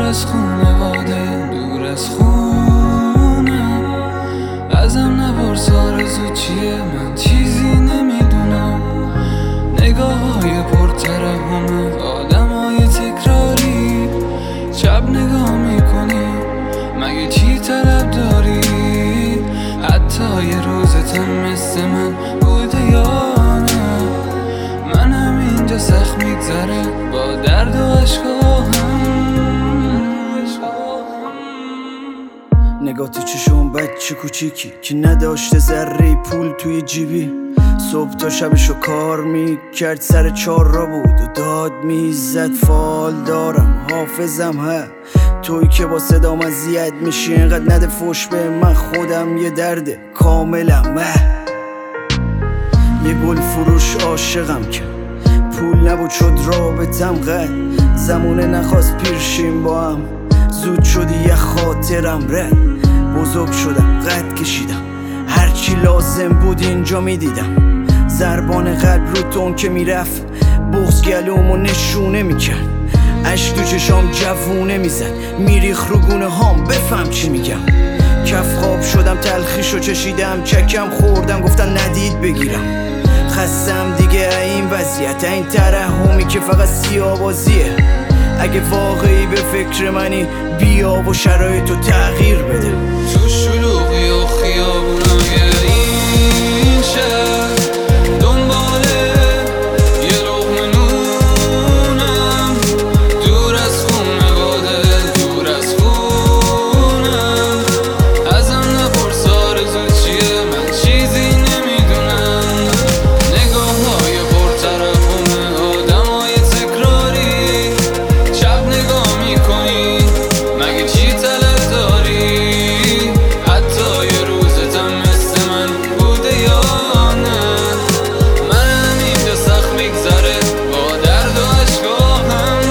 از خونواده، دور از خونم. ازم نپرس آرزو چیه، من چیزی نمیدونم. نگاه‌های پرترحم آدمای تکراری، شب نگاه میکنی مگه چی طلب داری؟ حتی یه روزتم مثل من بوده یا نه؟ من همینجا سخت میگذره با درد و عشقاهم. نگاه تو چشم بچه کوچیکی که نداشته ذره پول توی جیبی، صبح تا شبشو کار میکرد، سر 4 را بود و داد میزد. فال دارم حافظم توی که با صدام اذیت میشی، اینقدر نده فوش به من، خودم یه درده کاملم. یه گل فروش عاشقم که پول نبود شد رابطم قد، زمونه نخواست پیرشیم با هم، زود شدی یه خاطرم رد. بزرگ شدم قد کشیدم، هرچی لازم بود اینجا میدیدم. ضربان قلب رو تون که میرفت، بغض گلومو نشونه میکرد، عشق تو چشام جوونه میزد، میریخ رو گونه هام بفهم چی میگم. کف خواب شدم تلخیشو چشیدم، چکم خوردم گفتن ندید بگیرم. خستم دیگه این وضعیت، این ترحمی که فقط سیاه‌بازیه. اگه واقعی به فکر منی بیا و شرایطو تغییر بده. تو شلوغی و خیابونای این شهر دنباله یه لقمه نونم، دور از خونواده، دور از خونم. ازم نپرس آرزو چیه، من چیزی نمیدونم. نگاه‌های پرترحم آدمای تکراری، شب نگاه میکنی مگه چی طلب داری؟ حتی یه روزتم مثل من بوده یا نه؟ من اینجا سخت میگذره با درد و عشقاهم.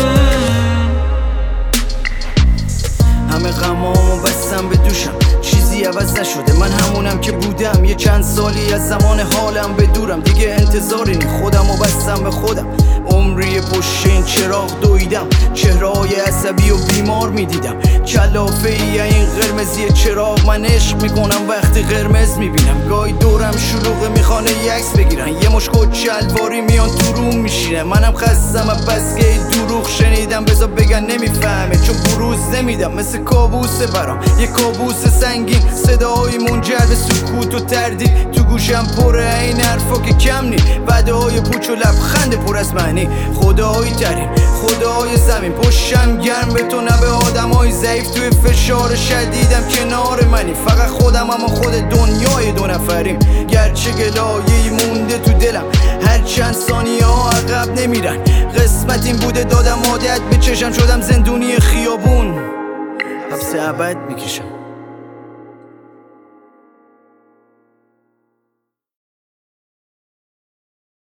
همه غمامو بستم به دوشم، چیزی عوض نشده، من همونم که بودم. یه چند سالی از زمان حالم به دورم، دیگه انتظاری نی، خودمو بستم به خودم. عمری پشت این چراغ دویدم، چهره‌های عصبی و بیمار میدیدم. کلافه ای این قرمزی چراغ، من عشق میکنم وقتی قرمز میبینم. گاهی دورم شلوغه میخوانه یه عکس بگیرن، یه مش کت شلواری میان تو روم میشینه. منم خستم از بس که دروغ شنیدم، بذار بگن نمیفهمه چون بروز نمیدم. مثل کابوسه برام یه کابوس سنگین، صداهای منجر به سکوت و تردید. تو گوشم پره این حرفا که کم نی، وعده‌های پوچ و لبخند پر از معنی. خدای ترین خدای زمین، پشتم گرم به تو، نه به آدمای ضعیف توی فشار شدیدم کنار منی. فقط خودم اما خود دنیای 2 نفریم، گرچه گلایه‌ای مونده تو دلم، هر چند ثانیه ها عقب نمیرن. قسمت این بوده دادم عادت به چشم، شدم زندونی خیابون، حبس ابد میکشم.